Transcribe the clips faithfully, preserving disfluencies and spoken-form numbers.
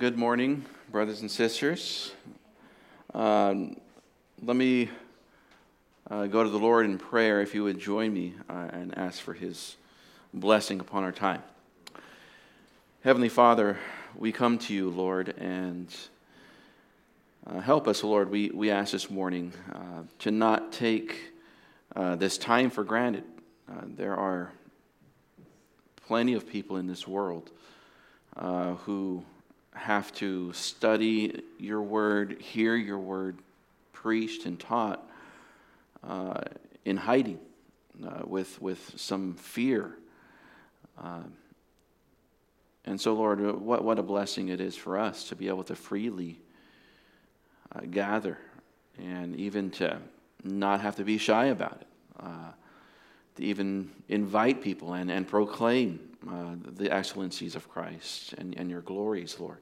Good morning, brothers and sisters. Um, let me uh, go to the Lord in prayer, if you would join me, uh, and ask for His blessing upon our time. Heavenly Father, we come to you, Lord, and uh, help us, Lord, we, we ask this morning uh, to not take uh, this time for granted. Uh, there are plenty of people in this world uh, who have to study your word, hear your word preached and taught uh, in hiding uh, with with some fear. Uh, and so, Lord, what, what a blessing it is for us to be able to freely uh, gather and even to not have to be shy about it, uh, to even invite people and, and proclaim Uh, the excellencies of Christ and, and your glories, Lord.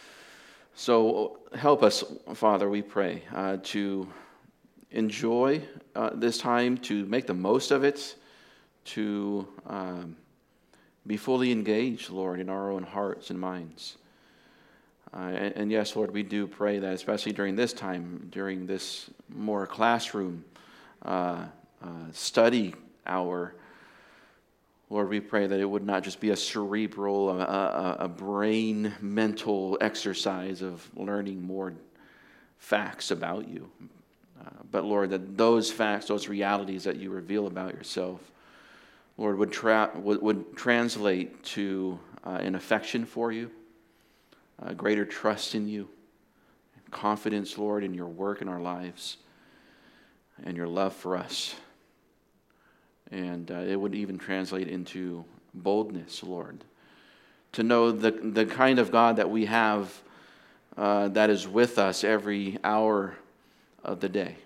So help us, Father, we pray, uh, to enjoy uh, this time, to make the most of it, to um, be fully engaged, Lord, in our own hearts and minds. Uh, and, and yes, Lord, we do pray that, especially during this time, during this more classroom uh, uh, study hour, Lord, we pray that it would not just be a cerebral, a, a, a brain, mental exercise of learning more facts about you. Uh, but Lord, that those facts, those realities that you reveal about yourself, Lord, would, tra- would, would translate to uh, an affection for you, a greater trust in you, confidence, Lord, in your work in our lives, and your love for us. And uh, it would even translate into boldness, Lord, to know the the kind of God that we have uh, that is with us every hour of the day.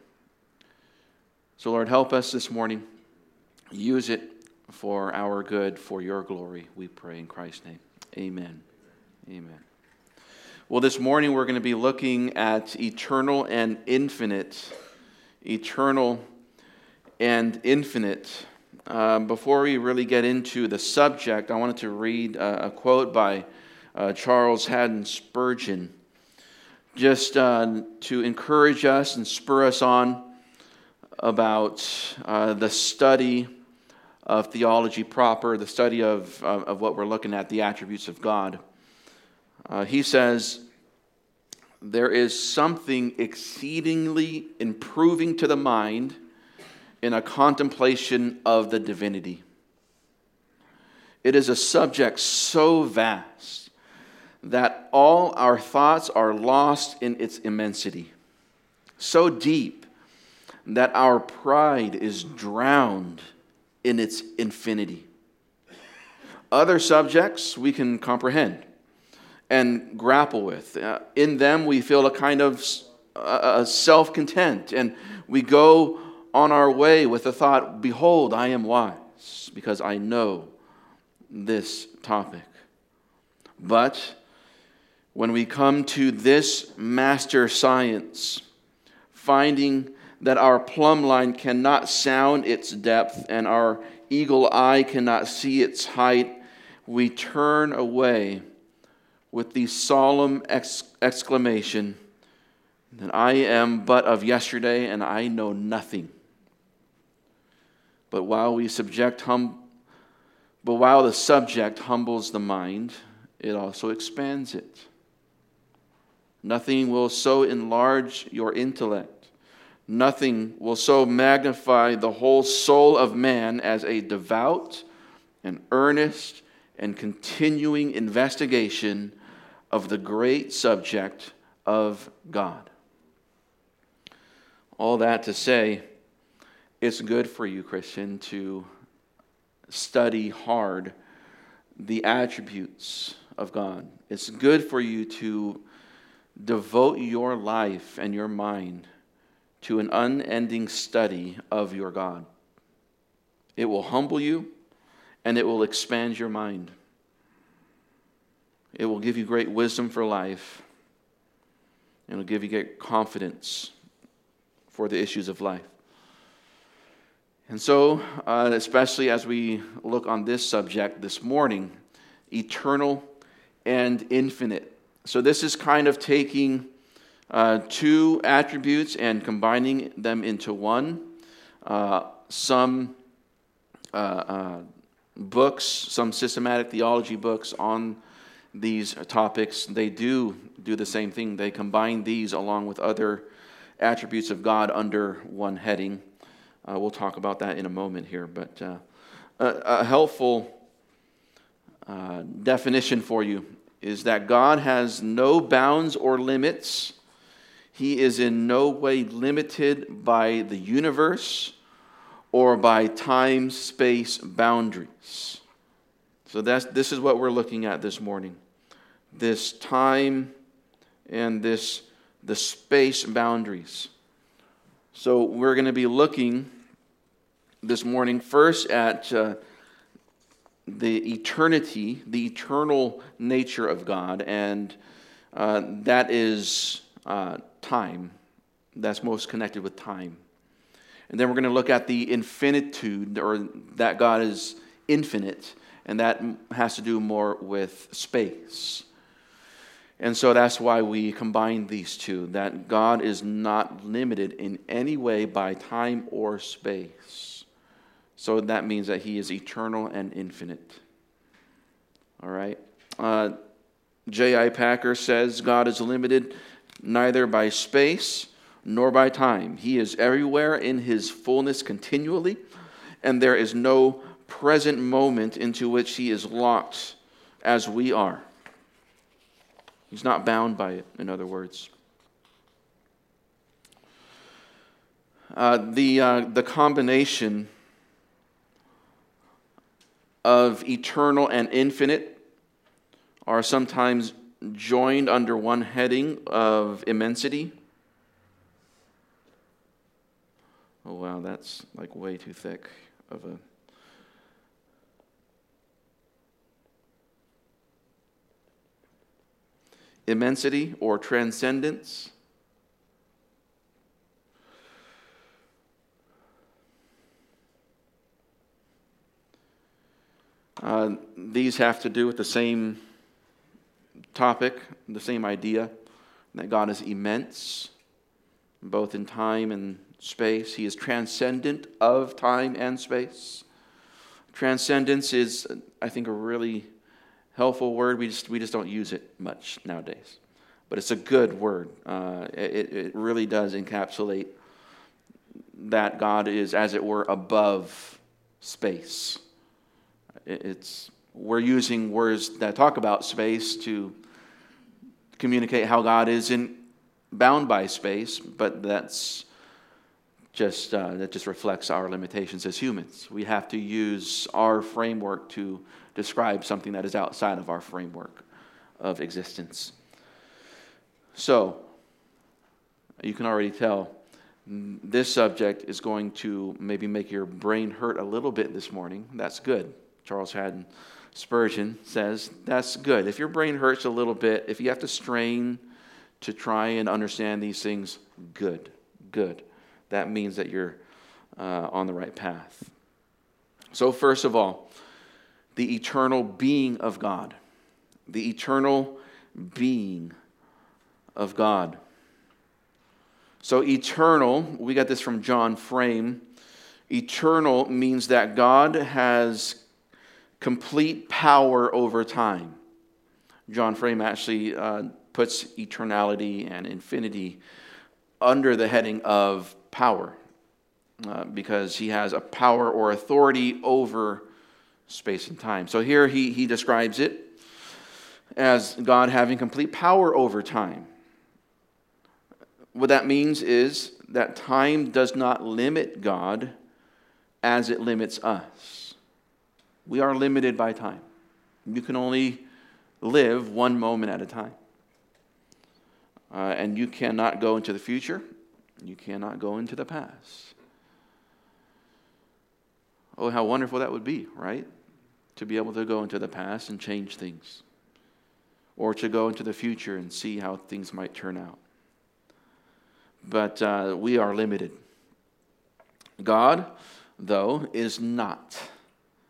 So, Lord, help us this morning. Use it for our good, for your glory, we pray in Christ's name. Amen. Amen. Well, this morning we're going to be looking at eternal and infinite. Eternal and infinite. Uh, before we really get into the subject, I wanted to read uh, a quote by uh, Charles Haddon Spurgeon, just uh, to encourage us and spur us on about uh, the study of theology proper, the study of, of, of what we're looking at, the attributes of God. Uh, he says, "There is something exceedingly improving to the mind in a contemplation of the divinity. It is a subject so vast that all our thoughts are lost in its immensity, so deep that our pride is drowned in its infinity. Other subjects we can comprehend and grapple with. Uh, in them we feel a kind of uh, self-content, and we go on our way with the thought, behold, I am wise, because I know this topic. But when we come to this master science, finding that our plumb line cannot sound its depth and our eagle eye cannot see its height, we turn away with the solemn ex- exclamation that I am but of yesterday and I know nothing. But while we subject hum, but while the subject humbles the mind, it also expands it. Nothing will so enlarge your intellect. Nothing will so magnify the whole soul of man as a devout and earnest and continuing investigation of the great subject of God." All that to say, it's good for you, Christian, to study hard the attributes of God. It's good for you to devote your life and your mind to an unending study of your God. It will humble you and it will expand your mind. It will give you great wisdom for life. It will give you great confidence for the issues of life. And so, uh, especially as we look on this subject this morning, eternal and infinite. So this is kind of taking uh, two attributes and combining them into one. Uh, some uh, uh, books, some systematic theology books on these topics, they do do the same thing. They combine these along with other attributes of God under one heading. Uh, we'll talk about that in a moment here, but uh, a, a helpful uh, definition for you is that God has no bounds or limits. He is in no way limited by the universe or by time-space boundaries. So that's this is what we're looking at this morning. This time and this the space boundaries. So we're going to be looking this morning first at uh, the eternity, the eternal nature of God, and uh, that is uh, time. That's most connected with time. And then we're going to look at the infinitude, or that God is infinite, and that has to do more with space. And so that's why we combine these two, that God is not limited in any way by time or space. So that means that he is eternal and infinite. All right. Uh, J I Packer says God is limited neither by space nor by time. He is everywhere in his fullness continually, and there is no present moment into which he is locked as we are. He's not bound by it, in other words. Uh, the, uh, the combination of eternal and infinite are sometimes joined under one heading of immensity. Oh, wow, that's like way too thick of a... Immensity or transcendence. Uh, these have to do with the same topic, the same idea, that God is immense, both in time and space. He is transcendent of time and space. Transcendence is, I think, a really helpful word. We just we just don't use it much nowadays, but it's a good word. Uh, it it really does encapsulate that God is, as it were, above space. It's we're using words that talk about space to communicate how God isn't bound by space, but that's just uh, that just reflects our limitations as humans. We have to use our framework to describe something that is outside of our framework of existence. So, you can already tell this subject is going to maybe make your brain hurt a little bit this morning. That's good. Charles Haddon Spurgeon says that's good. If your brain hurts a little bit, if you have to strain to try and understand these things, good, good. That means that you're uh, on the right path. So first of all, the eternal being of God. The eternal being of God. So eternal, we got this from John Frame. Eternal means that God has complete power over time. John Frame actually uh, puts eternality and infinity under the heading of power, uh, because he has a power or authority over space and time. So here he, he describes it as God having complete power over time. What that means is that time does not limit God as it limits us. We are limited by time. You can only live one moment at a time. Uh, and you cannot go into the future. You cannot go into the past. Oh, how wonderful that would be, right? To be able to go into the past and change things. Or to go into the future and see how things might turn out. But uh, we are limited. God, though, is not.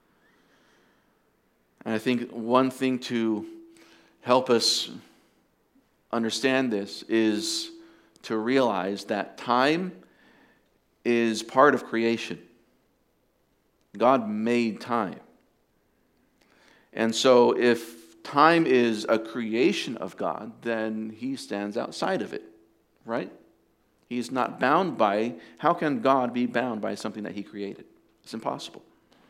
And I think one thing to help us understand this is to realize that time is part of creation. God made time. And so if time is a creation of God, then he stands outside of it, right? He's not bound by, how can God be bound by something that he created? It's impossible.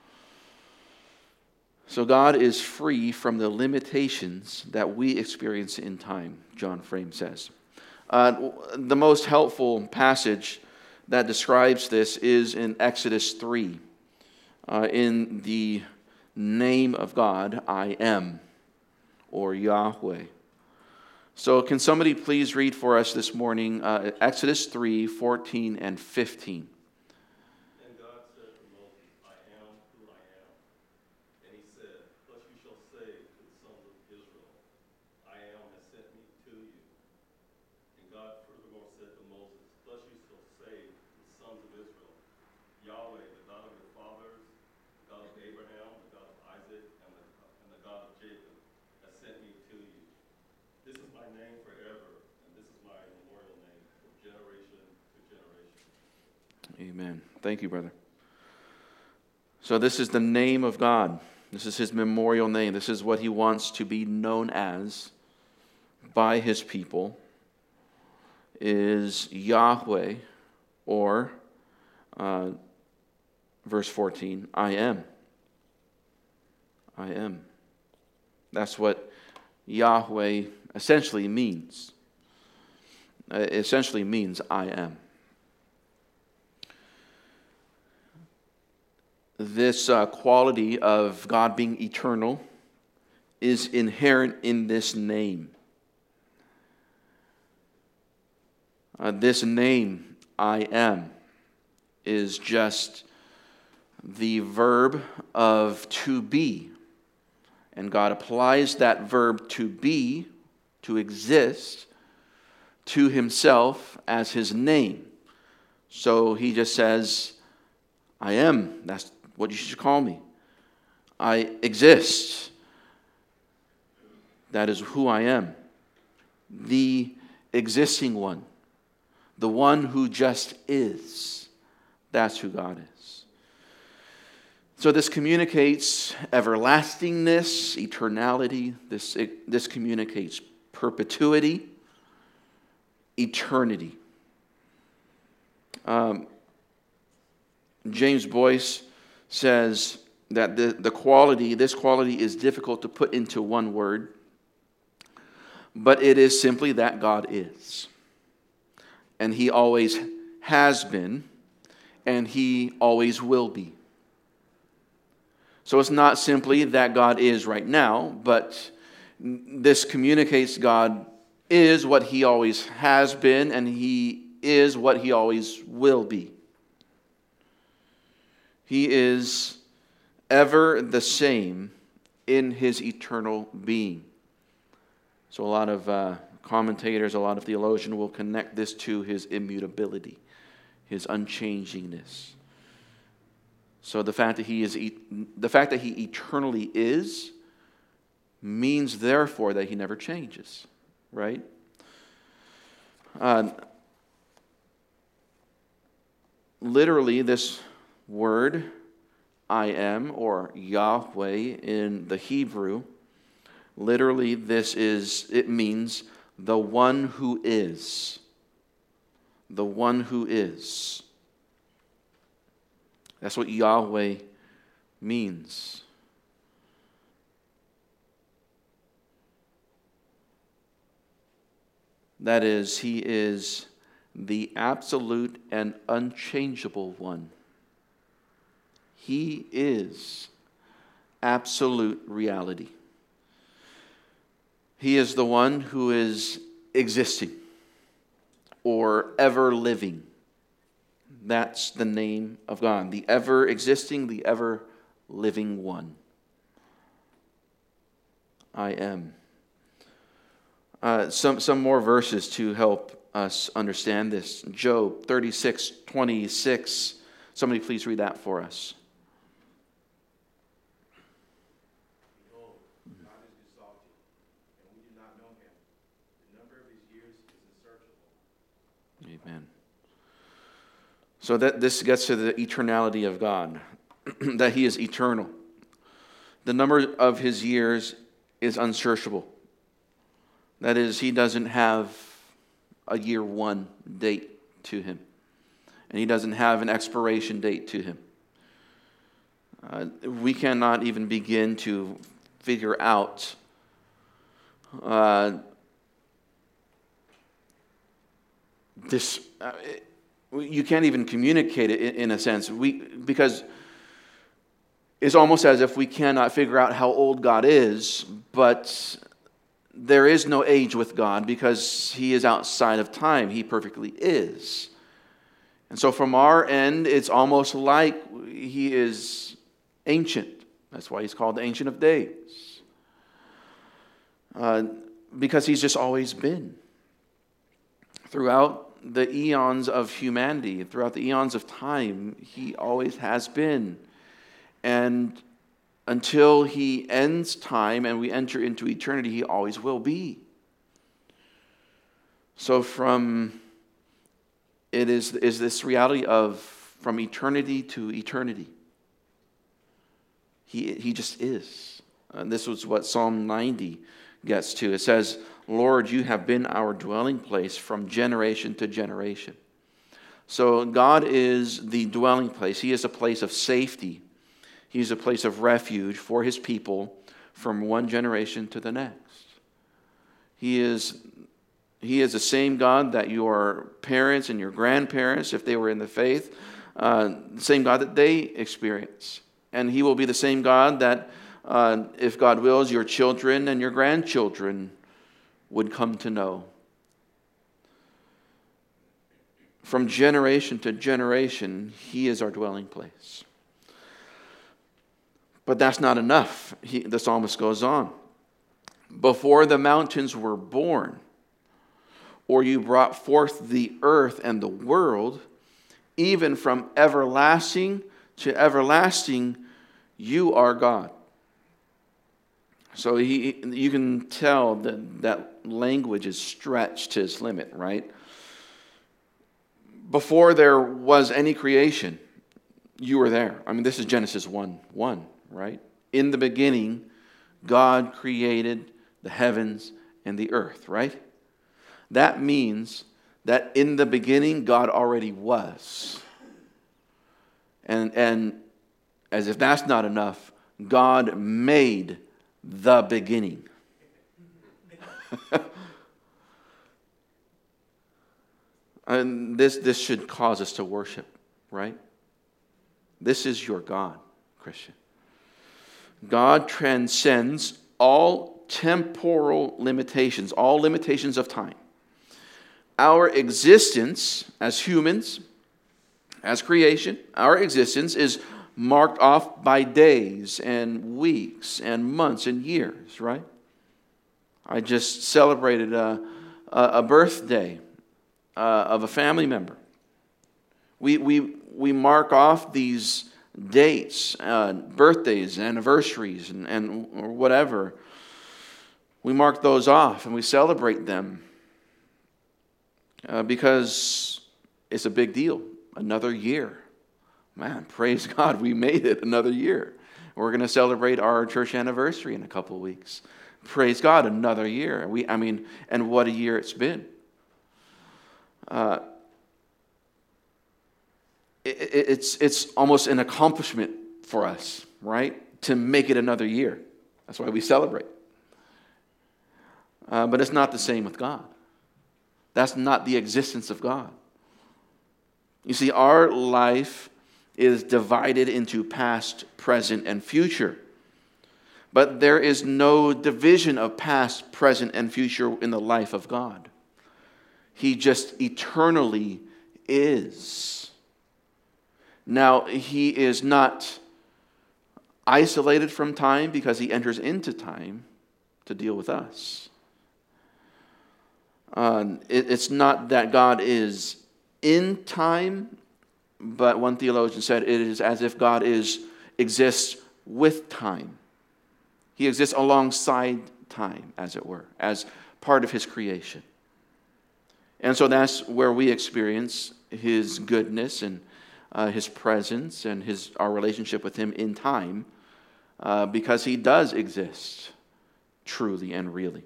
So God is free from the limitations that we experience in time, John Frame says. Uh, the most helpful passage that describes this is in Exodus three. Uh, in the name of God, I am, or Yahweh. So can somebody please read for us this morning uh, Exodus three, fourteen and fifteen. And God said to Moses, I am who I am. And he said, thus you shall say to the sons of Israel, I am has sent me to you. And God furthermore said to Moses, thus you shall say to the sons of Israel, Yahweh, the God of your fathers, the God of Abraham, the God of Isaac, and the, and the God of Jacob, has sent me to you. This is my name forever, and this is my memorial name from generation to generation. Amen. Thank you, brother. So this is the name of God. This is his memorial name. This is what he wants to be known as by his people, is Yahweh, or uh, verse fourteen, I am. I am. That's what Yahweh essentially means. It essentially means I am. This uh, quality of God being eternal is inherent in this name. Uh, this name, I am, is just the verb of to be. And God applies that verb to be, to exist, to himself as his name. So he just says, I am. That's what you should call me. I exist. That is who I am. The existing one. The one who just is. That's who God is. So this communicates everlastingness, eternality. This, it, this communicates perpetuity, eternity. Um, James Boyce says that the, the quality, this quality is difficult to put into one word, but it is simply that God is. And he always has been, and he always will be. So it's not simply that God is right now, but this communicates God is what he always has been, and he is what he always will be. He is ever the same in his eternal being. So a lot of uh, commentators, a lot of theologians will connect this to his immutability, his unchangingness. So the fact that he is, the fact that he eternally is, means therefore that he never changes, right? Uh, literally, this word, I am, or Yahweh in the Hebrew, literally this is, it means the one who is. The one who is. That's what Yahweh means. That is, he is the absolute and unchangeable one. He is absolute reality. He is the one who is existing or ever living. That's the name of God. The ever existing, the ever living one. I am. Uh, some, some more verses to help us understand this. Job thirty-six twenty-six. Somebody please read that for us. Behold, God is exalted, and we do not know him. The number of his Amen. So that this gets to the eternality of God, that he is eternal. The number of his years is unsearchable. That is, he doesn't have a year one date to him. And he doesn't have an expiration date to him. Uh, we cannot even begin to figure out uh, this. Uh, it, you can't even communicate it in, in a sense. We because it's almost as if we cannot figure out how old God is, but there is no age with God because he is outside of time. He perfectly is. And so from our end, it's almost like he is ancient. That's why he's called the Ancient of Days. Uh, because he's just always been. Throughout the eons of humanity, throughout the eons of time, he always has been. And until he ends time and we enter into eternity, he always will be. So from it is, is this reality of from eternity to eternity. He, he just is. And this was what Psalm ninety gets to. It says, Lord, you have been our dwelling place from generation to generation. So God is the dwelling place. He is a place of safety. He's a place of refuge for his people from one generation to the next. He is, he is the same God that your parents and your grandparents, if they were in the faith, uh, the same God that they experience. And he will be the same God that, uh, if God wills, your children and your grandchildren would come to know. From generation to generation, he is our dwelling place. But that's not enough. He, the psalmist goes on. Before the mountains were born, or you brought forth the earth and the world, even from everlasting to everlasting, you are God. So he, you can tell that that language is stretched to its limit, right? Before there was any creation, you were there. I mean, this is Genesis one one, right? In the beginning, God created the heavens and the earth, right? That means that in the beginning, God already was. And, and as if that's not enough, God made the beginning. And this, this should cause us to worship, right? This is your God, Christian. God transcends all temporal limitations, all limitations of time. Our existence as humans, as creation, our existence is marked off by days and weeks and months and years, right? I just celebrated a, a, a birthday uh, of a family member. We, we, we mark off these dates, uh, birthdays, anniversaries, and, and or whatever. We mark those off and we celebrate them uh, because it's a big deal. Another year. Man, praise God, we made it another year. We're going to celebrate our church anniversary in a couple of weeks. Praise God, another year. We, I mean, and what a year it's been. Uh, it, it, it's it's almost an accomplishment for us, right? To make it another year. That's why we celebrate. Uh, but it's not the same with God. That's not the existence of God. You see, our life is divided into past, present, and future. But there is no division of past, present, and future in the life of God. He just eternally is. Now, he is not isolated from time because he enters into time to deal with us. Uh, it, it's not that God is in time, but one theologian said it is as if God is exists with time. He exists alongside time, as it were, as part of his creation. And so that's where we experience his goodness and uh, his presence and his our relationship with him in time, uh, because he does exist truly and really.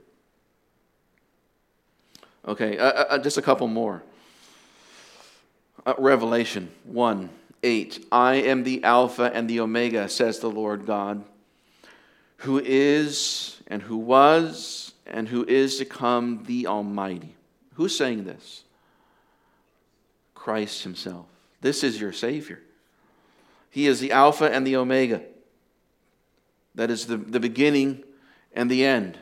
Okay, uh, uh, just a couple more. Uh, Revelation one eight. I am the Alpha and the Omega, says the Lord God, who is and who was and who is to come, the Almighty. Who's saying this? Christ himself. This is your Savior. He is the Alpha and the Omega. That is the, the beginning and the end.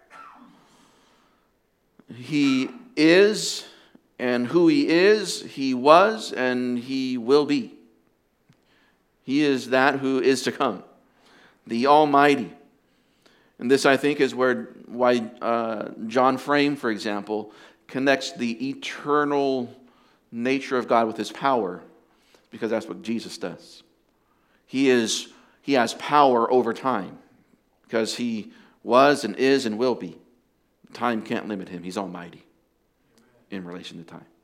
He is, and who he is, he was, and he will be. He is that who is to come, the Almighty. And this, I think, is where why uh, John Frame, for example, connects the eternal nature of God with his power, because that's what Jesus does. He is he has power over time, because he was and is and will be. Time can't limit him. He's almighty in relation to time.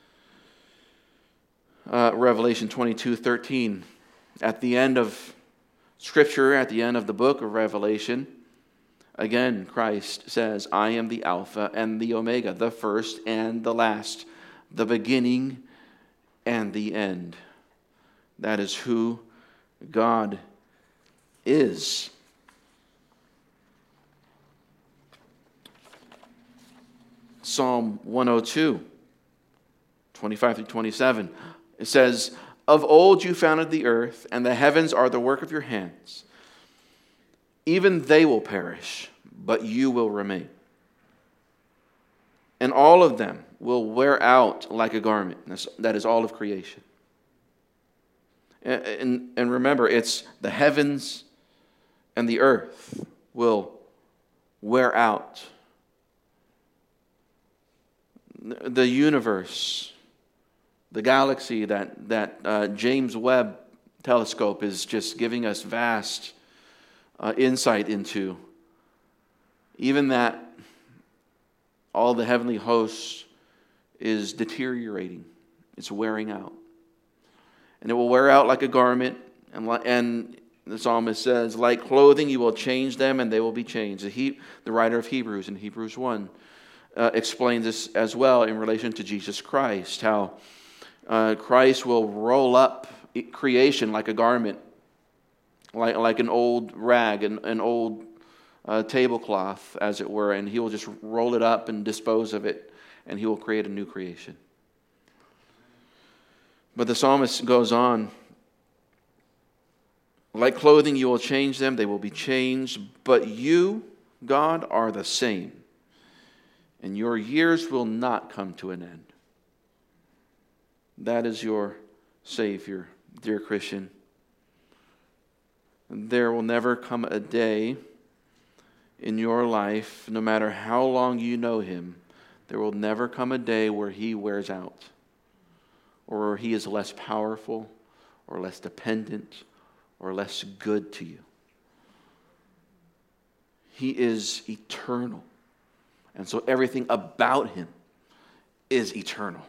Uh, Revelation twenty-two thirteen. At the end of Scripture, at the end of the book of Revelation, again, Christ says, I am the Alpha and the Omega, the first and the last, the beginning and the end. That is who God is. Psalm one oh two, twenty-five through twenty-seven. It says, of old you founded the earth, and the heavens are the work of your hands. Even they will perish, but you will remain. And all of them will wear out like a garment. That is all of creation. And, and, and remember, it's the heavens and the earth will wear out. The universe, the galaxy that, that uh, James Webb telescope is just giving us vast uh, insight into. Even that, all the heavenly hosts is deteriorating. It's wearing out. And it will wear out like a garment. And, and the psalmist says, like clothing, you will change them and they will be changed. The, he, the writer of Hebrews in Hebrews one uh, explains this as well in relation to Jesus Christ. How uh, Christ will roll up creation like a garment. Like, like an old rag, an, an old uh, tablecloth, as it were. And he will just roll it up and dispose of it. And he will create a new creation. But the psalmist goes on, like clothing you will change them, they will be changed, but you, God, are the same, and your years will not come to an end. That is your Savior, dear Christian. There will never come a day in your life, no matter how long you know Him, there will never come a day where He wears out, or He is less powerful, or less dependent, or less good to you. He is eternal. And so everything about Him is eternal.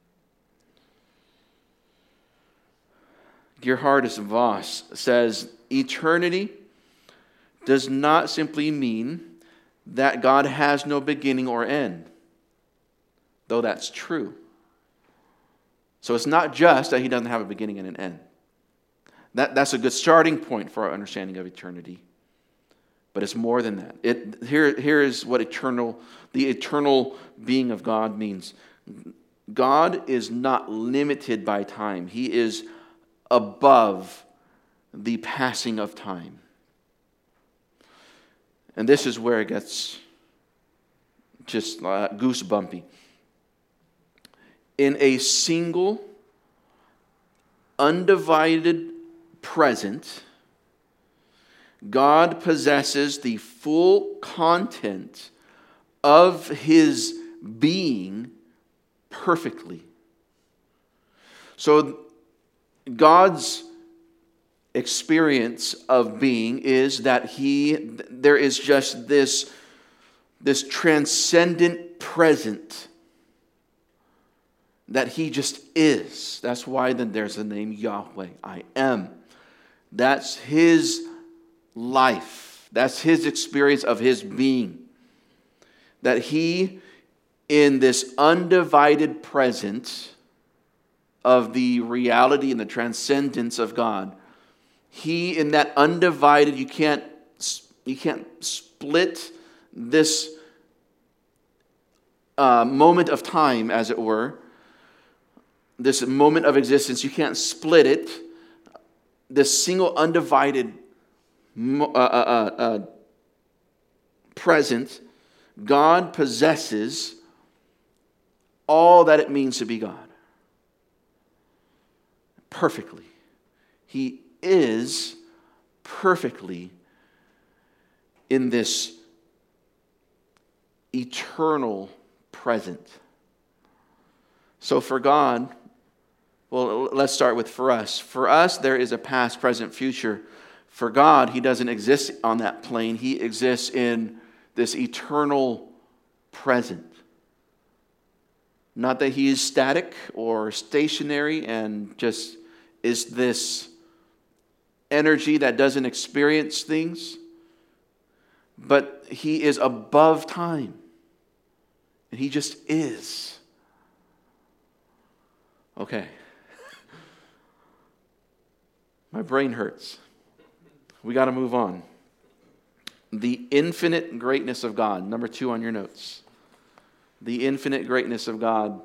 Gerhardus Voss says, eternity does not simply mean that God has no beginning or end, though that's true. So it's not just that He doesn't have a beginning and an end. That, that's a good starting point for our understanding of eternity. But it's more than that. It, here, here is what eternal, the eternal being of God means. God is not limited by time. He is above the passing of time. And this is where it gets just uh, goosebumpy. In a single, undivided present, God possesses the full content of His being perfectly. So God's experience of being is that He, there is just this, this transcendent present that he just is. That's why then there's the name Yahweh. I am. That's his life. That's his experience of his being. That he, in this undivided presence of the reality and the transcendence of God, he in that undivided, you can't, you can't split this uh, moment of time, as it were, this moment of existence, you can't split it. This single undivided uh, uh, uh, uh, present, God possesses all that it means to be God. Perfectly. He is perfectly in this eternal present. So for God, well, let's start with for us. For us, there is a past, present, future. For God, he doesn't exist on that plane. He exists in this eternal present. Not that he is static or stationary and just is this energy that doesn't experience things, but he is above time. And he just is. Okay. My brain hurts. We got to move on. The infinite greatness of God. Number two on your notes. The infinite greatness of God.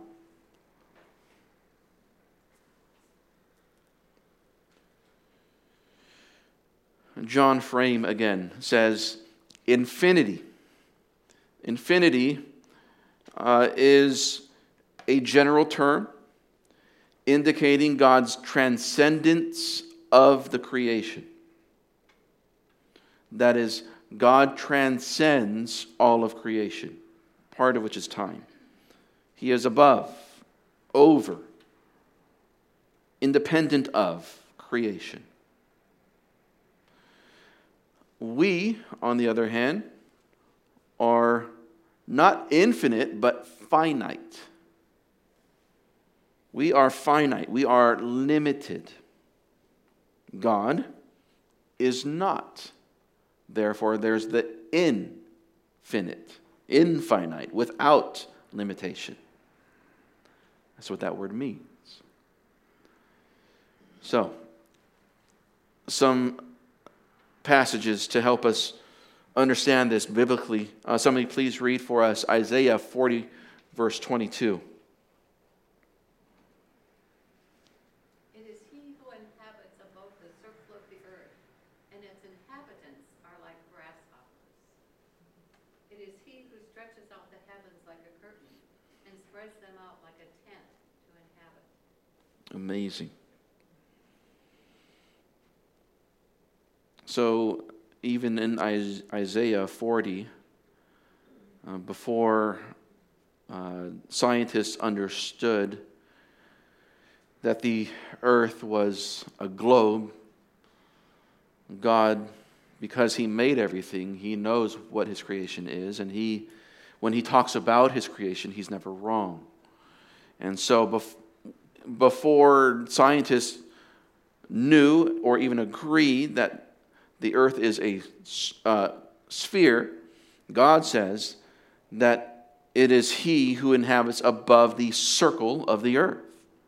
John Frame again says, infinity. Infinity uh, is a general term indicating God's transcendence of the creation. That is, God transcends all of creation, part of which is time. He is above, over, independent of creation. We, on the other hand, are not infinite, but finite. We are finite. We are limited. God is not. Therefore, there's the infinite, infinite, without limitation. That's what that word means. So, some passages to help us understand this biblically. Uh, somebody please read for us Isaiah forty, verse twenty-two. It is he who inhabits above the circle of the earth, and its inhabitants are like grasshoppers. It is he who stretches out the heavens like a curtain, and spreads them out like a tent to inhabit. Amazing. So, even in Isaiah forty, uh, before uh, scientists understood that the earth was a globe, God, because he made everything, he knows what his creation is, and he, when he talks about his creation, he's never wrong. And so, bef- before scientists knew or even agreed that the earth is a uh, sphere, God says that it is he who inhabits above the circle of the earth.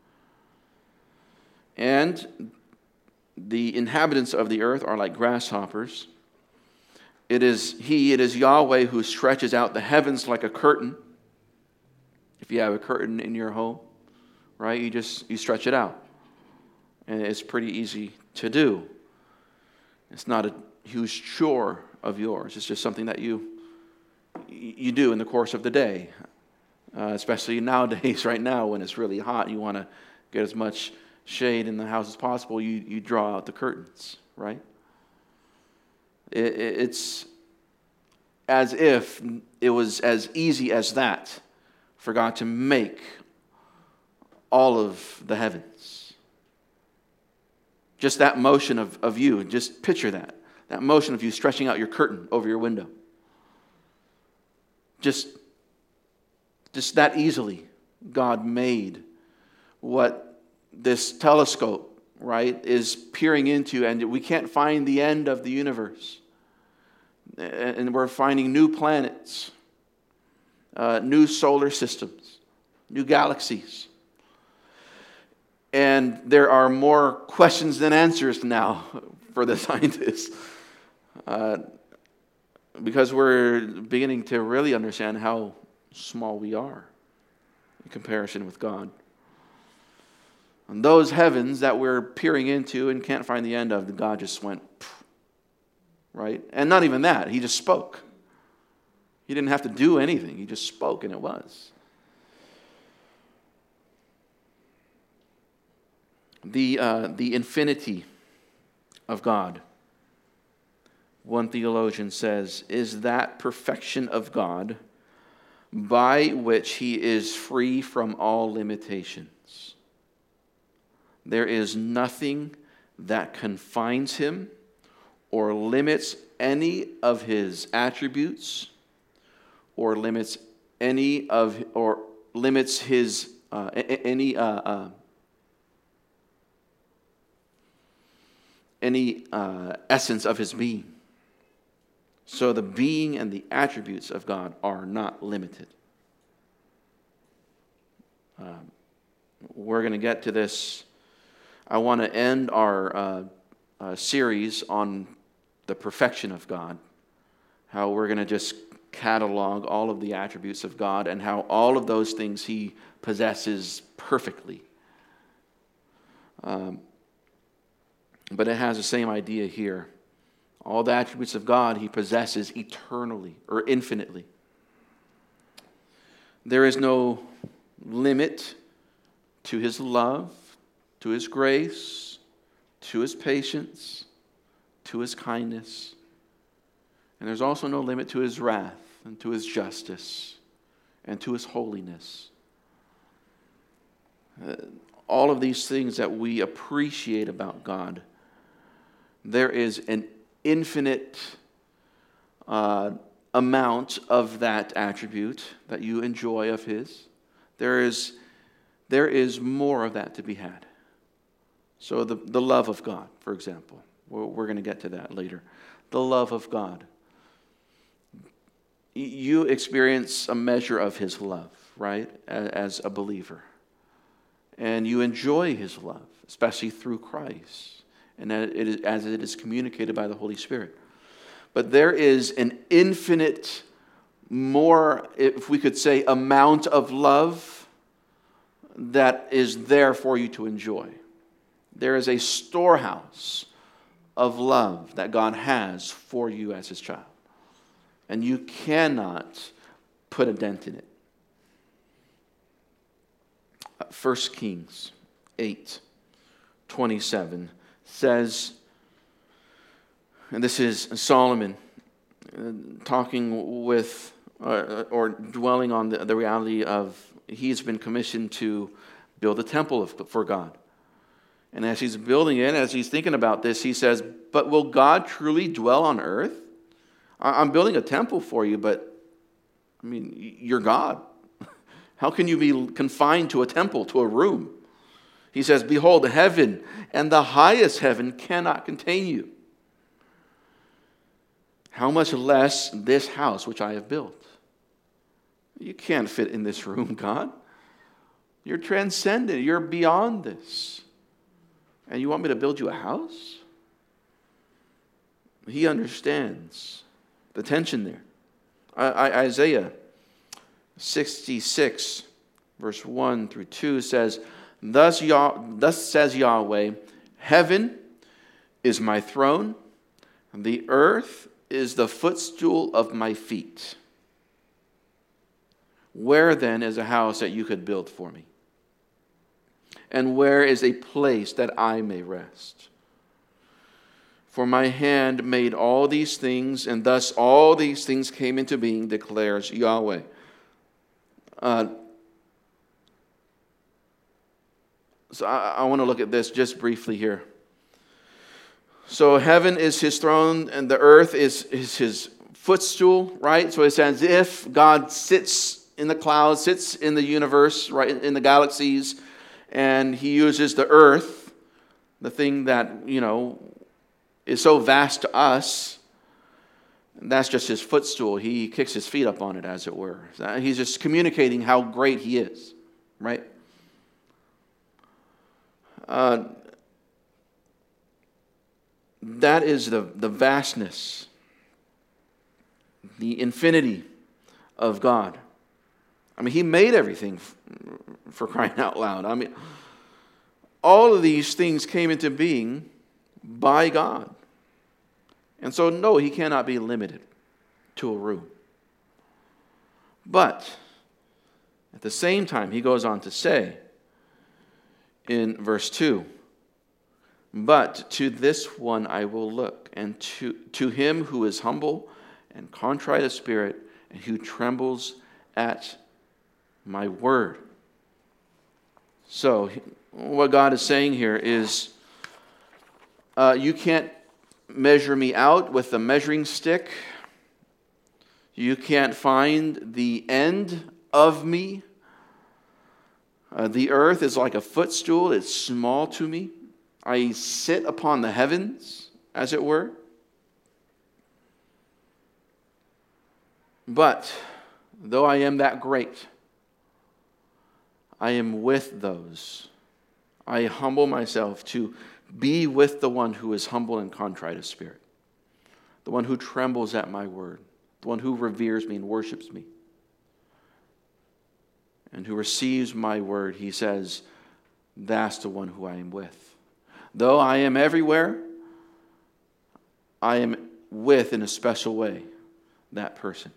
And the inhabitants of the earth are like grasshoppers. It is he, it is Yahweh who stretches out the heavens like a curtain. If you have a curtain in your home, right, you just you stretch it out. And it's pretty easy to do. It's not a huge chore of yours. It's just something that you you do in the course of the day, uh, especially nowadays, right now when it's really hot. You want to get as much shade in the house as possible. You you draw out the curtains, right? It, it, it's as if it was as easy as that for God to make all of the heavens. Just that motion of, of you, just picture that. That motion of you stretching out your curtain over your window. Just, just that easily, God made what this telescope, right, is peering into, and we can't find the end of the universe. And we're finding new planets, uh, new solar systems, new galaxies. And there are more questions than answers now for the scientists. Uh, because we're beginning to really understand how small we are in comparison with God. And those heavens that we're peering into and can't find the end of, God just went, right? And not even that, he just spoke. He didn't have to do anything. He just spoke and it was. The, uh, the infinity of God, one theologian says, is that perfection of God by which he is free from all limitations. There is nothing that confines him or limits any of his attributes or limits any of or limits his uh, any uh, uh, any uh, essence of his being. So the being and the attributes of God are not limited. Um, we're going to get to this. I want to end our uh, uh, series on the perfection of God, how we're going to just catalog all of the attributes of God and how all of those things he possesses perfectly. Um, but it has the same idea here. All the attributes of God he possesses eternally or infinitely. There is no limit to his love, to his grace, to his patience, to his kindness. And there's also no limit to his wrath and to his justice and to his holiness. Uh, all of these things that we appreciate about God, there is an infinite uh, amount of that attribute that you enjoy of his. There is, there is more of that to be had. So the, the love of God, for example. We're, we're going to get to that later. The love of God. You experience a measure of his love, right, as a believer. And you enjoy his love, especially through Christ, and that it is, as it is communicated by the Holy Spirit. But there is an infinite, more, if we could say, amount of love that is there for you to enjoy. There is a storehouse of love that God has for you as his child. And you cannot put a dent in it. First Kings eight twenty-seven says, and this is Solomon uh, talking with, uh, or dwelling on the, the reality of, he's been commissioned to build a temple of, for God. And as he's building it, as he's thinking about this, he says, but will God truly dwell on earth? I'm building a temple for you, but, I mean, you're God. How can you be confined to a temple, to a room? He says, behold, heaven and the highest heaven cannot contain you. How much less this house which I have built? You can't fit in this room, God. You're transcendent. You're beyond this. And you want me to build you a house? He understands the tension there. I, I, Isaiah sixty-six, verse one through two says, Thus, Yah, thus says Yahweh, heaven is my throne, and the earth is the footstool of my feet. Where then is a house that you could build for me? And where is a place that I may rest? For my hand made all these things, and thus all these things came into being, declares Yahweh. Uh, so I, I want to look at this just briefly here. So heaven is his throne, and the earth is, is his footstool, right? So it's as if God sits in the clouds, sits in the universe, right, in the galaxies, And he uses the earth, the thing that, you know, is so vast to us. That's just his footstool. He kicks his feet up on it, as it were. He's just communicating how great he is, right? Uh, that is the, the vastness, the infinity of God. I mean, he made everything, for crying out loud. I mean, all of these things came into being by God. And so, no, he cannot be limited to a room. But, at the same time, he goes on to say in verse two, "But to this one I will look, and to, to him who is humble and contrite of spirit, and who trembles at my word." So, what God is saying here is, uh, you can't measure me out with a measuring stick. You can't find the end of me. Uh, the earth is like a footstool. It's small to me. I sit upon the heavens, as it were. But, though I am that great, I am with those. I humble myself to be with the one who is humble and contrite of spirit, the one who trembles at my word, the one who reveres me and worships me, and who receives my word. He says, that's the one who I am with. Though I am everywhere, I am with, in a special way, that person.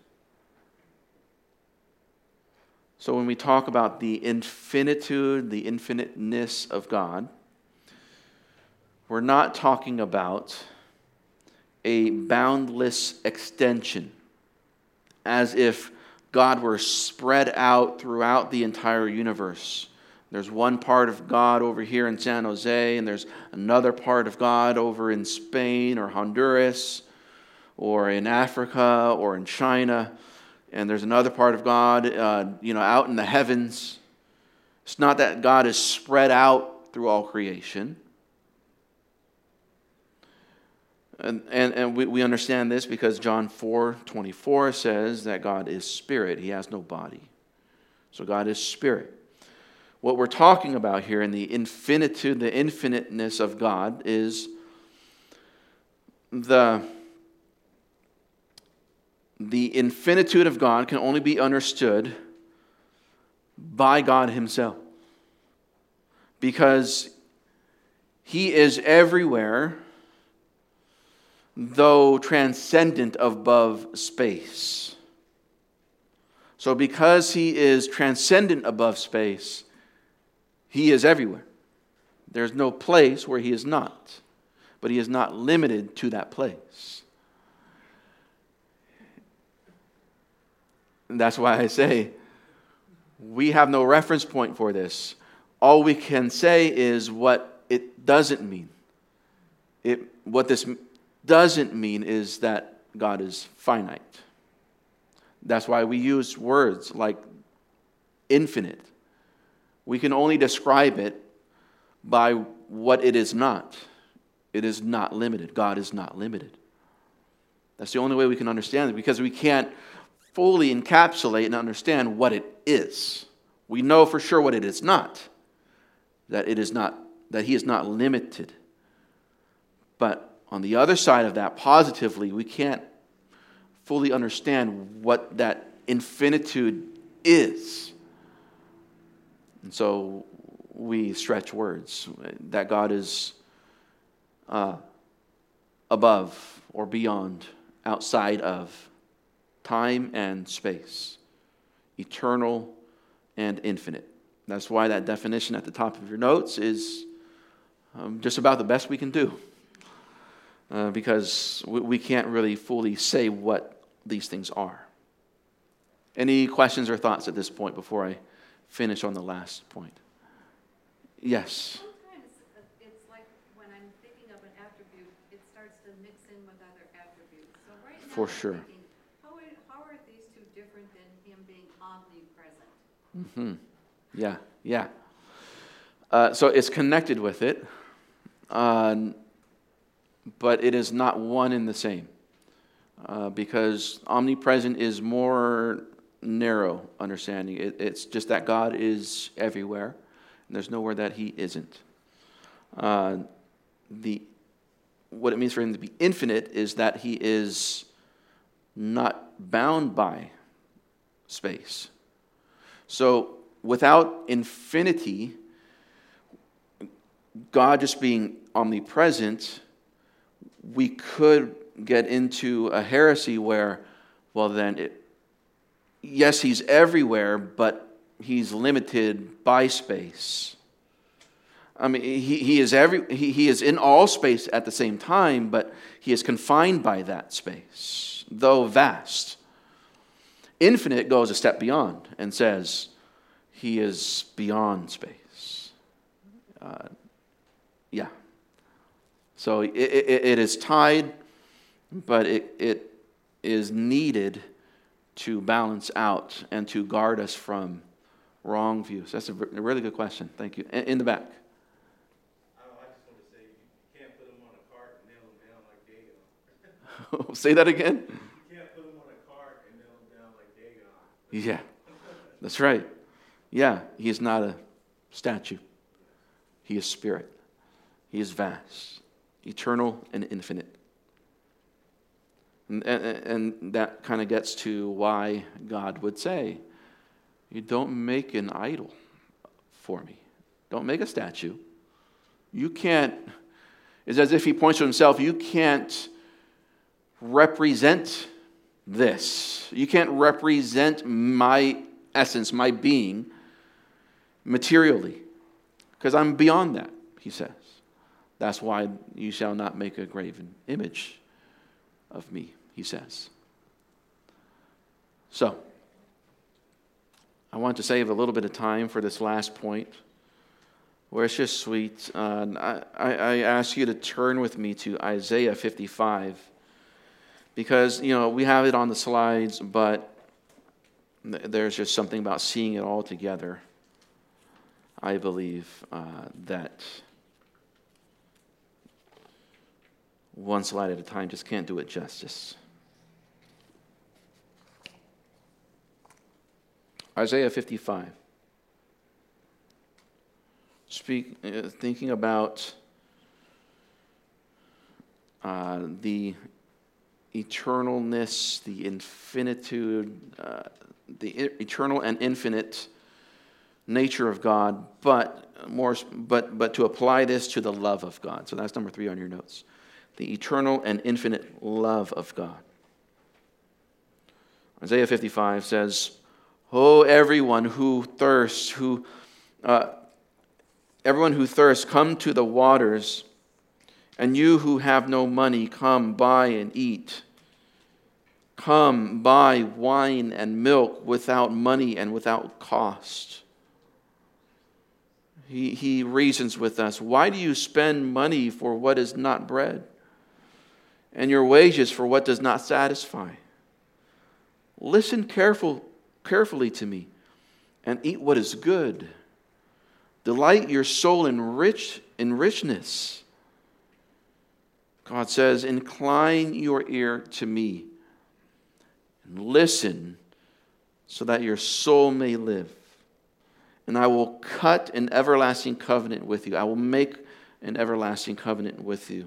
So when we talk about the infinitude, the infiniteness of God, we're not talking about a boundless extension, as if God were spread out throughout the entire universe. There's one part of God over here in San Jose, and there's another part of God over in Spain or Honduras or in Africa or in China, and there's another part of God, uh, you know, out in the heavens. It's not that God is spread out through all creation. And, and, and we, we understand this because John four twenty-four says that God is spirit. He has no body. So God is spirit. What we're talking about here in the infinitude, the infiniteness of God is the, the infinitude of God can only be understood by God himself. Because he is everywhere, though transcendent above space. So because he is transcendent above space, he is everywhere. There's no place where he is not. But he is not limited to that place. And that's why I say, we have no reference point for this. All we can say is what it doesn't mean. It, what this doesn't mean is that God is finite. That's why we use words like infinite. We can only describe it by what it is not. It is not limited. God is not limited. That's the only way we can understand it, because we can't fully encapsulate and understand what it is. We know for sure what it is not. That it is not, that he is not limited. But on the other side of that, positively, we can't fully understand what that infinitude is. And so we stretch words that God is uh, above or beyond, outside of time and space, eternal and infinite. That's why that definition at the top of your notes is um, just about the best we can do. Uh, because we, we can't really fully say what these things are. Any questions or thoughts at this point before I finish on the last point? Yes? Sometimes it's like when I'm thinking of an attribute, it starts to mix in with other attributes. So right now For I'm sure. thinking, how are, how are these two different than him being omnipresent? Mm-hmm. Yeah, yeah. Uh, so it's connected with it, uh, but it is not one and the same. Uh, because omnipresent is more narrow understanding. It, it's just that God is everywhere, and there's nowhere that He isn't. Uh, the what it means for Him to be infinite is that He is not bound by space. So without infinity, God just being omnipresent, we could get into a heresy where, well then, it, yes, He's everywhere, but He's limited by space. I mean, he, he is every he, he is in all space at the same time, but He is confined by that space, though vast. Infinite goes a step beyond and says He is beyond space. Uh, yeah. So it, it, it is tied, but it, it is needed to balance out and to guard us from wrong views. That's a really good question. Thank you. In the back. I just want to say, you can't put them on a cart and nail them down like Dagon. Say that again? You can't put them on a cart and nail them down like Dagon. Yeah, that's right. Yeah, He is not a statue. He is spirit. He is vast, eternal, and infinite. And, and, and that kind of gets to why God would say, you don't make an idol for me. Don't make a statue. You can't, it's as if He points to Himself, you can't represent this. You can't represent my essence, my being, materially. Because I'm beyond that, He says. That's why you shall not make a graven image of me, He says. So, I want to save a little bit of time for this last point, where it's just sweet. Uh, I, I ask you to turn with me to Isaiah fifty-five, because, you know, we have it on the slides, but there's just something about seeing it all together, I believe, uh, that one slide at a time just can't do it justice. Isaiah fifty-five. Speak, uh, thinking about uh, the eternalness, the infinitude, uh, the eternal and infinite nature of God, but more, but but to apply this to the love of God. So that's number three on your notes. The eternal and infinite love of God. Isaiah fifty-five says, "Oh, everyone who thirsts, who uh, everyone who thirsts, come to the waters, and you who have no money, come buy and eat. Come buy wine and milk without money and without cost." He, he reasons with us, why do you spend money for what is not bread, and your wages for what does not satisfy? Listen careful, carefully to me, and eat what is good. Delight your soul in rich in richness. God says, incline your ear to me, and listen so that your soul may live. And I will cut an everlasting covenant with you. I will make an everlasting covenant with you.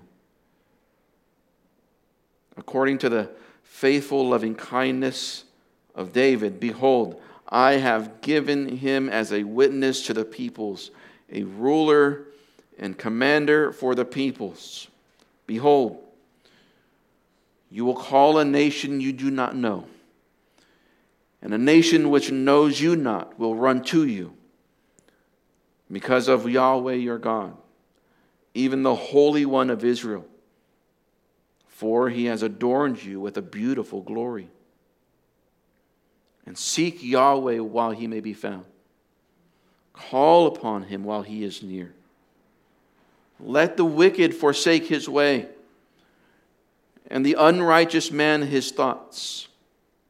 According to the faithful loving kindness of David, behold, I have given him as a witness to the peoples, a ruler and commander for the peoples. Behold, you will call a nation you do not know, and a nation which knows you not will run to you. Because of Yahweh your God, even the Holy One of Israel, for He has adorned you with a beautiful glory. And seek Yahweh while He may be found. Call upon Him while He is near. Let the wicked forsake his way, and the unrighteous man his thoughts.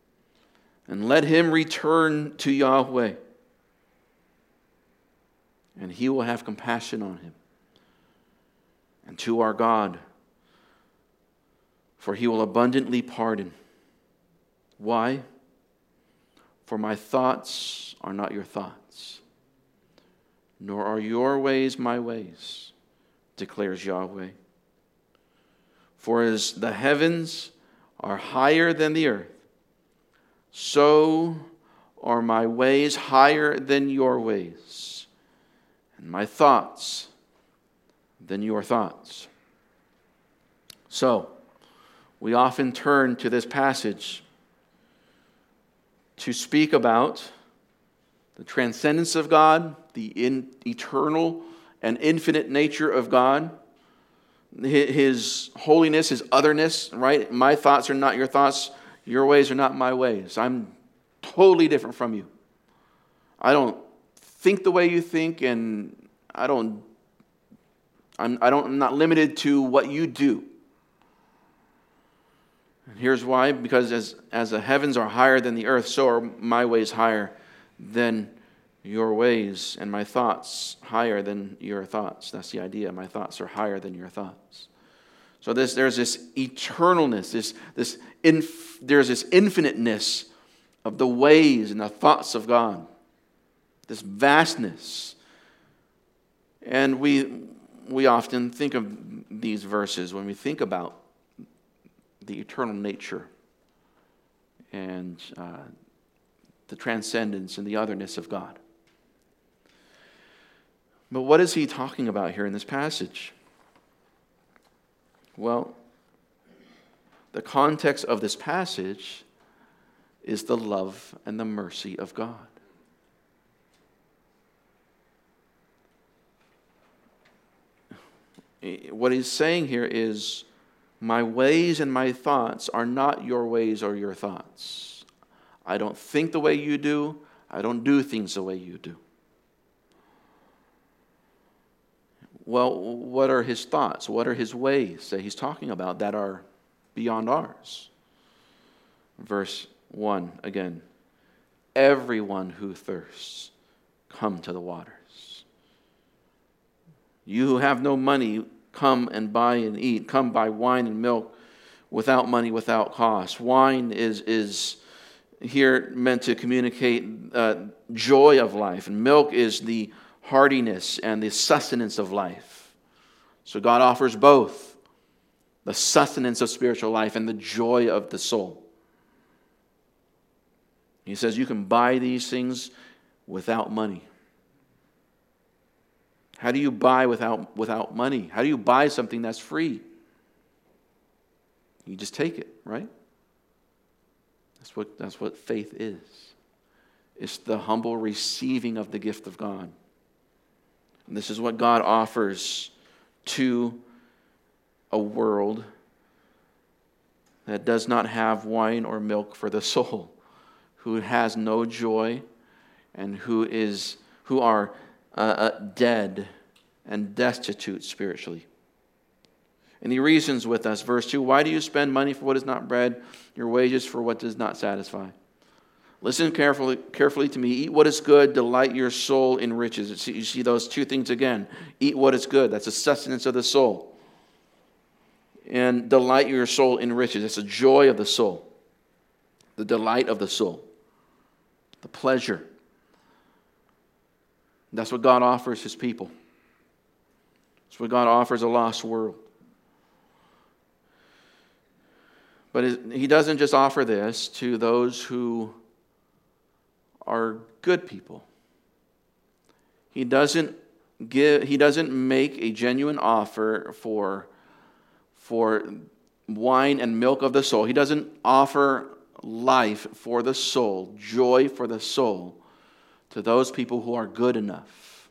And let him return to Yahweh, and he will have compassion on him. And to our God, for he will abundantly pardon. Why? For my thoughts are not your thoughts, nor are your ways my ways, declares Yahweh. For as the heavens are higher than the earth, so are my ways higher than your ways, and my thoughts than your thoughts. So, we often turn to this passage to speak about the transcendence of God, the in, eternal and infinite nature of God, His holiness, His otherness, right? My thoughts are not your thoughts, your ways are not my ways. I'm totally different from you. I don't think the way you think, and I don't, I'm, I don't, I'm not limited to what you do. And here's why, because as, as the heavens are higher than the earth, so are my ways higher than your ways, and my thoughts higher than your thoughts. That's the idea. My thoughts are higher than your thoughts. So this, there's this eternalness, this, this inf, there's this infiniteness of the ways and the thoughts of God, this vastness. And we, we often think of these verses when we think about the eternal nature and uh, the transcendence and the otherness of God. But what is he talking about here in this passage? Well, the context of this passage is the love and the mercy of God. What he's saying here is, my ways and my thoughts are not your ways or your thoughts. I don't think the way you do. I don't do things the way you do. Well, what are his thoughts? What are his ways that he's talking about that are beyond ours? Verse one again. Everyone who thirsts, come to the waters. You who have no money, come and buy and eat. Come buy wine and milk without money, without cost. Wine is, is here meant to communicate uh, joy of life, and milk is the hardiness and the sustenance of life. So God offers both the sustenance of spiritual life and the joy of the soul. He says you can buy these things without money. How do you buy without, without money? How do you buy something that's free? You just take it, right? That's what, that's what faith is. It's the humble receiving of the gift of God. And this is what God offers to a world that does not have wine or milk for the soul, who has no joy, and who is who are uh, uh, dead and destitute spiritually. And he reasons with us, verse two, why do you spend money for what is not bread, your wages for what does not satisfy? Listen carefully, carefully to me. Eat what is good, delight your soul in riches. You see those two things again. Eat what is good. That's the sustenance of the soul. And delight your soul in riches. That's the joy of the soul. The delight of the soul. The pleasure. That's what God offers his people. That's what God offers a lost world. But he doesn't just offer this to those who are good people. He doesn't give, he doesn't make a genuine offer for, for wine and milk of the soul. He doesn't offer life for the soul, joy for the soul, to those people who are good enough.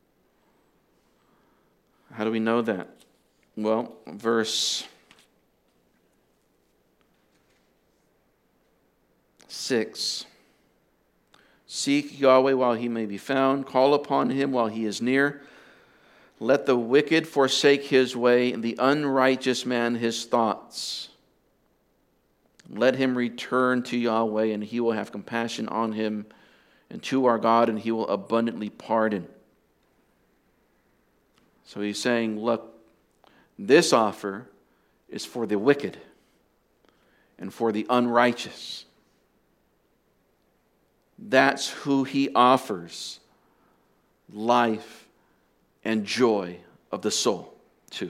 How do we know that? Well, verse six. Seek Yahweh while he may be found. Call upon him while he is near. Let the wicked forsake his way, and the unrighteous man his thoughts. Let him return to Yahweh, and he will have compassion on him, and to our God, and he will abundantly pardon. So he's saying, look, this offer is for the wicked and for the unrighteous. That's who he offers life and joy of the soul to.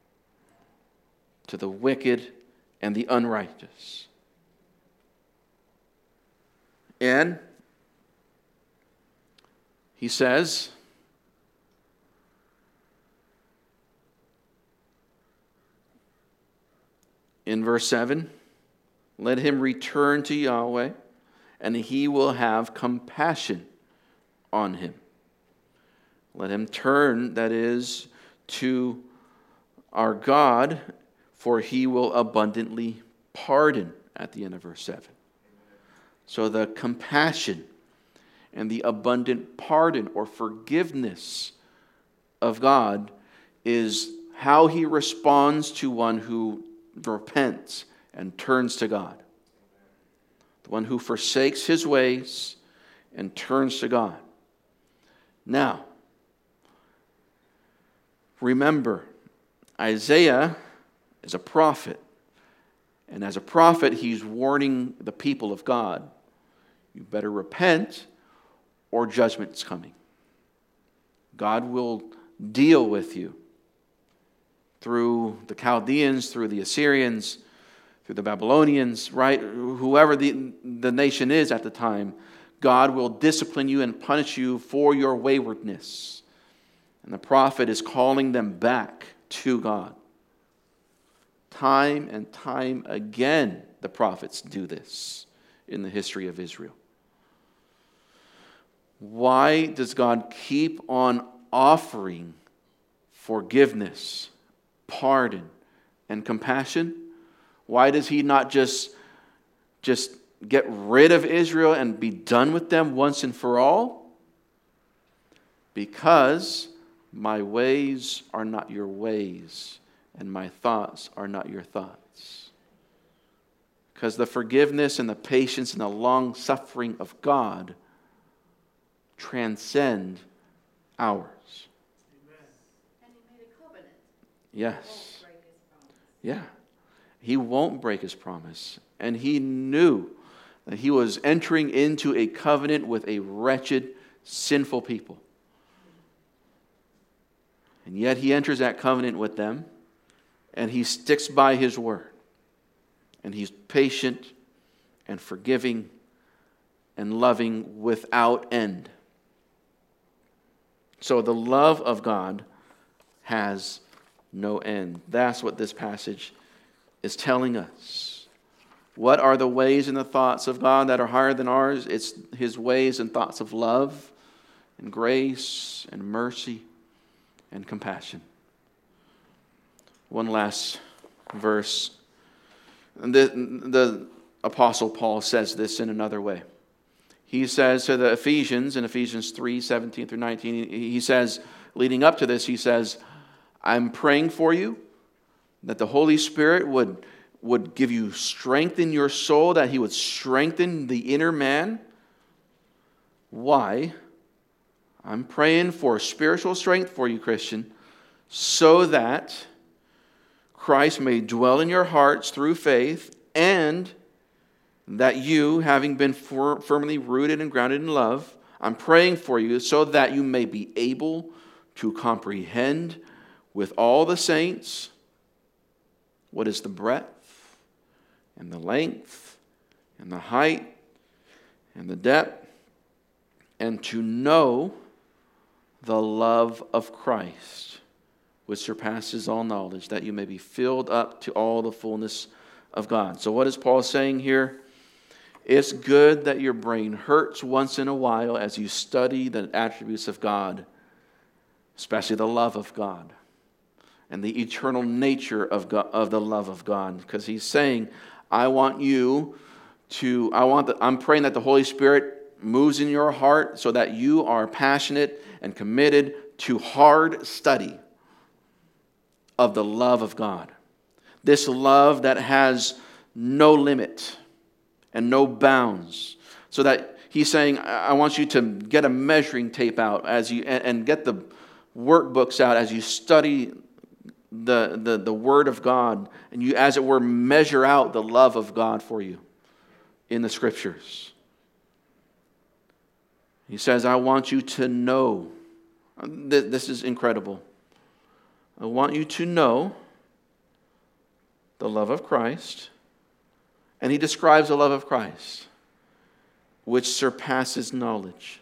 To the wicked and the unrighteous. And he says, in verse seven, let him return to Yahweh, and he will have compassion on him. Let him turn, that is, to our God, for he will abundantly pardon, at the end of verse seven. So the compassion and the abundant pardon or forgiveness of God is how he responds to one who repents and turns to God. The one who forsakes his ways and turns to God. Now, remember, Isaiah is a prophet. And as a prophet, he's warning the people of God, you better repent or judgment's coming. God will deal with you through the Chaldeans, through the Assyrians, through the Babylonians, right? Whoever the, the nation is at the time, God will discipline you and punish you for your waywardness. And the prophet is calling them back to God. Time and time again, the prophets do this in the history of Israel. Why does God keep on offering forgiveness, pardon, and compassion? Why does he not just, just get rid of Israel and be done with them once and for all? Because my ways are not your ways, and my thoughts are not your thoughts. Because the forgiveness and the patience and the long suffering of God transcend ours. And he made a covenant. Yes. He won't break his promise. Yeah. He won't break his promise. And he knew that he was entering into a covenant with a wretched, sinful people. And yet he enters that covenant with them, and he sticks by his word. And he's patient and forgiving and loving without end. So the love of God has no end. That's what this passage is telling us. What are the ways and the thoughts of God that are higher than ours? It's his ways and thoughts of love and grace and mercy and compassion. One last verse. The, the Apostle Paul says this in another way. He says to the Ephesians, in Ephesians three, seventeen through nineteen, he says, leading up to this, he says, I'm praying for you that the Holy Spirit would, would give you strength in your soul, that he would strengthen the inner man. Why? I'm praying for spiritual strength for you, Christian, so that Christ may dwell in your hearts through faith, and that you, having been for, firmly rooted and grounded in love, I'm praying for you so that you may be able to comprehend with all the saints what is the breadth and the length and the height and the depth, and to know the love of Christ, which surpasses all knowledge, that you may be filled up to all the fullness of God. So what is Paul saying here? It's good that your brain hurts once in a while as you study the attributes of God, especially the love of God and the eternal nature of God, of the love of God. Because he's saying, I want you to, I want the, I'm praying that the Holy Spirit moves in your heart so that you are passionate and committed to hard study of the love of God. This love that has no limit and no bounds. So that he's saying, I want you to get a measuring tape out as you and, and get the workbooks out as you study the, the, the Word of God, and you, as it were, measure out the love of God for you in the Scriptures. He says, I want you to know. This is incredible. I want you to know the love of Christ. And he describes the love of Christ, which surpasses knowledge.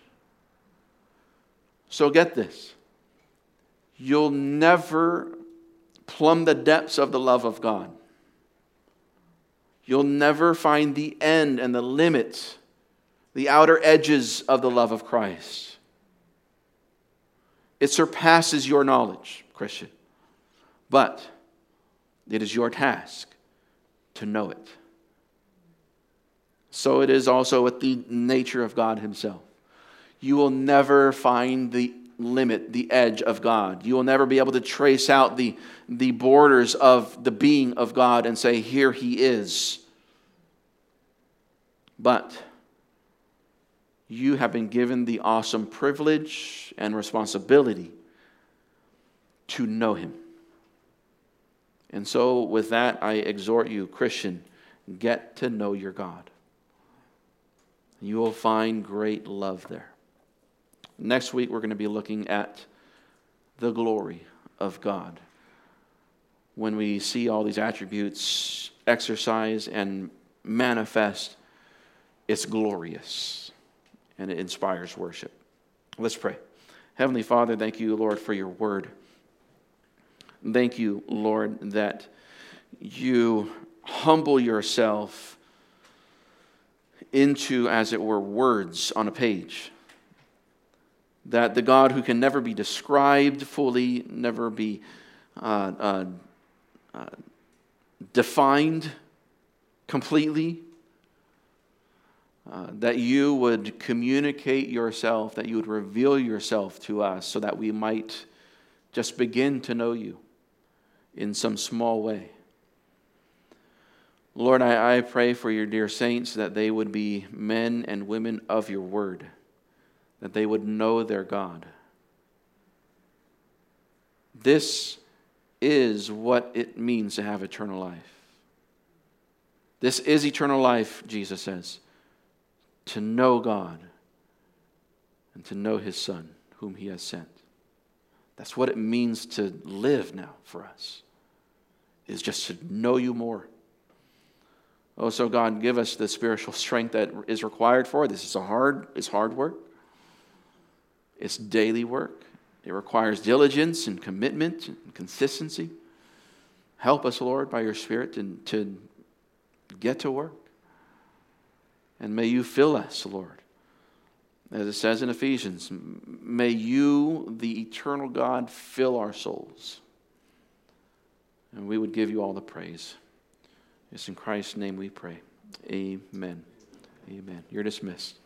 So get this. You'll never plumb the depths of the love of God. You'll never find the end and the limits, the outer edges of the love of Christ. It surpasses your knowledge, Christian. But it is your task to know it. So it is also with the nature of God himself. You will never find the limit, the edge of God. You will never be able to trace out the, the borders of the being of God and say, here he is. But you have been given the awesome privilege and responsibility to know him. And so with that, I exhort you, Christian, get to know your God. You will find great love there. Next week, we're going to be looking at the glory of God. When we see all these attributes exercise and manifest, it's glorious and it inspires worship. Let's pray. Heavenly Father, thank you, Lord, for your word. Thank you, Lord, that you humble yourself into, as it were, words on a page. That the God who can never be described fully, never be uh, uh, uh, defined completely, uh, that you would communicate yourself, that you would reveal yourself to us so that we might just begin to know you in some small way. Lord, I, I pray for your dear saints that they would be men and women of your word, that they would know their God. This is what it means to have eternal life. This is eternal life, Jesus says, to know God and to know his Son, whom he has sent. That's what it means to live now for us, is just to know you more. Oh, so God, give us the spiritual strength that is required for it. This is a hard, it's hard work. It's daily work. It requires diligence and commitment and consistency. Help us, Lord, by your Spirit to, to get to work. And may you fill us, Lord. As it says in Ephesians, may you, the eternal God, fill our souls. And we would give you all the praise. It's in Christ's name we pray. Amen. Amen. You're dismissed.